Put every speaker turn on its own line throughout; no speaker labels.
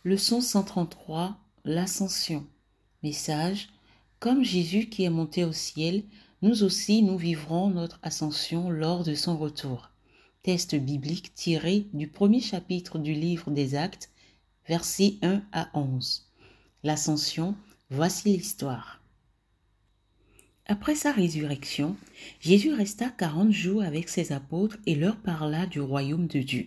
Leçon 133, l'Ascension. Message: comme Jésus qui est monté au ciel, nous aussi nous vivrons notre ascension lors de son retour. Texte biblique tiré du premier chapitre du livre des Actes, versets 1 à 11. L'Ascension, voici l'histoire. Après sa résurrection, Jésus resta 40 jours avec ses apôtres et leur parla du royaume de Dieu.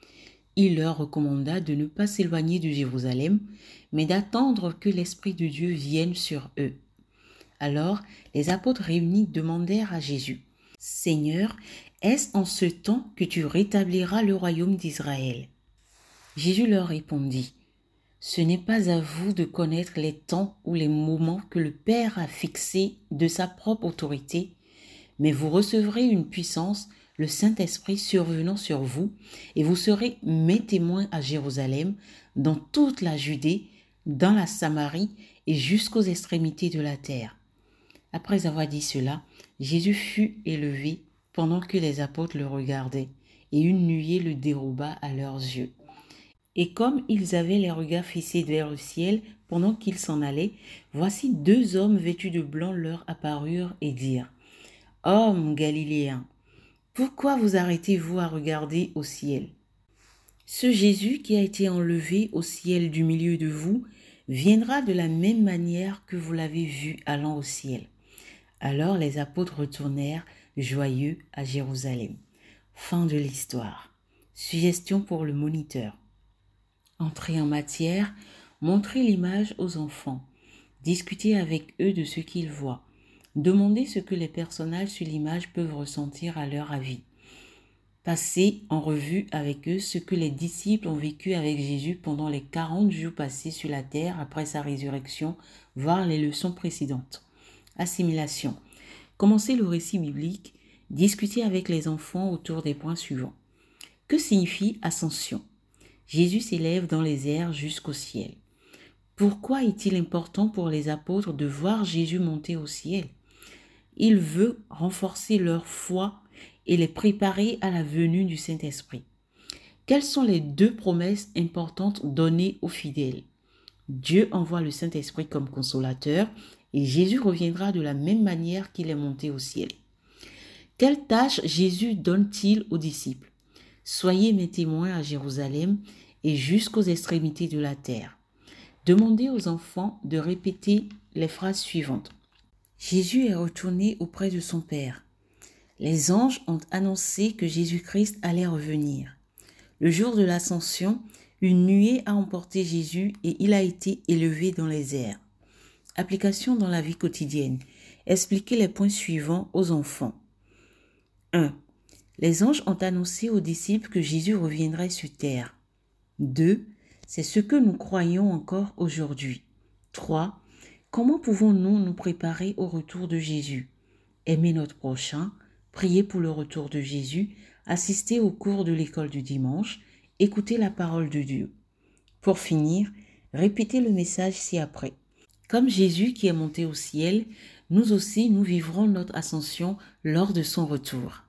Il leur recommanda de ne pas s'éloigner de Jérusalem, mais d'attendre que l'Esprit de Dieu vienne sur eux. Alors, les apôtres réunis demandèrent à Jésus: « Seigneur, est-ce en ce temps que tu rétabliras le royaume d'Israël ?» Jésus leur répondit: « Ce n'est pas à vous de connaître les temps ou les moments que le Père a fixés de sa propre autorité, mais vous recevrez une puissance, le Saint-Esprit survenant sur vous, et vous serez mes témoins à Jérusalem, dans toute la Judée, dans la Samarie et jusqu'aux extrémités de la terre. » Après avoir dit cela, Jésus fut élevé pendant que les apôtres le regardaient, et une nuée le déroba à leurs yeux. Et comme ils avaient les regards fixés vers le ciel pendant qu'ils s'en allaient, voici 2 hommes vêtus de blanc leur apparurent et dirent: « Hommes galiléens, pourquoi vous arrêtez-vous à regarder au ciel? Ce Jésus qui a été enlevé au ciel du milieu de vous viendra de la même manière que vous l'avez vu allant au ciel. » Alors les apôtres retournèrent joyeux à Jérusalem. Fin de l'histoire. Suggestion pour le moniteur. Entrez en matière, montrez l'image aux enfants. Discutez avec eux de ce qu'ils voient. Demandez ce que les personnages sur l'image peuvent ressentir à leur avis. Passez en revue avec eux ce que les disciples ont vécu avec Jésus pendant les 40 jours passés sur la terre après sa résurrection, voire les leçons précédentes. Assimilation. Commencez le récit biblique. Discutez avec les enfants autour des points suivants. Que signifie ascension? Jésus s'élève dans les airs jusqu'au ciel. Pourquoi est-il important pour les apôtres de voir Jésus monter au ciel? Il veut renforcer leur foi et les préparer à la venue du Saint-Esprit. Quelles sont les 2 promesses importantes données aux fidèles? Dieu envoie le Saint-Esprit comme consolateur et Jésus reviendra de la même manière qu'il est monté au ciel. Quelle tâche Jésus donne-t-il aux disciples? Soyez mes témoins à Jérusalem et jusqu'aux extrémités de la terre. Demandez aux enfants de répéter les phrases suivantes. Jésus est retourné auprès de son Père. Les anges ont annoncé que Jésus-Christ allait revenir. Le jour de l'Ascension, une nuée a emporté Jésus et il a été élevé dans les airs. Application dans la vie quotidienne. Expliquez les points suivants aux enfants. 1. Les anges ont annoncé aux disciples que Jésus reviendrait sur terre. 2. C'est ce que nous croyons encore aujourd'hui. 3. Comment pouvons-nous nous préparer au retour de Jésus? Aimer notre prochain, prier pour le retour de Jésus, assister aux cours de l'école du dimanche, écouter la parole de Dieu. Pour finir, répétez le message ci-après. Comme Jésus qui est monté au ciel, nous aussi nous vivrons notre ascension lors de son retour.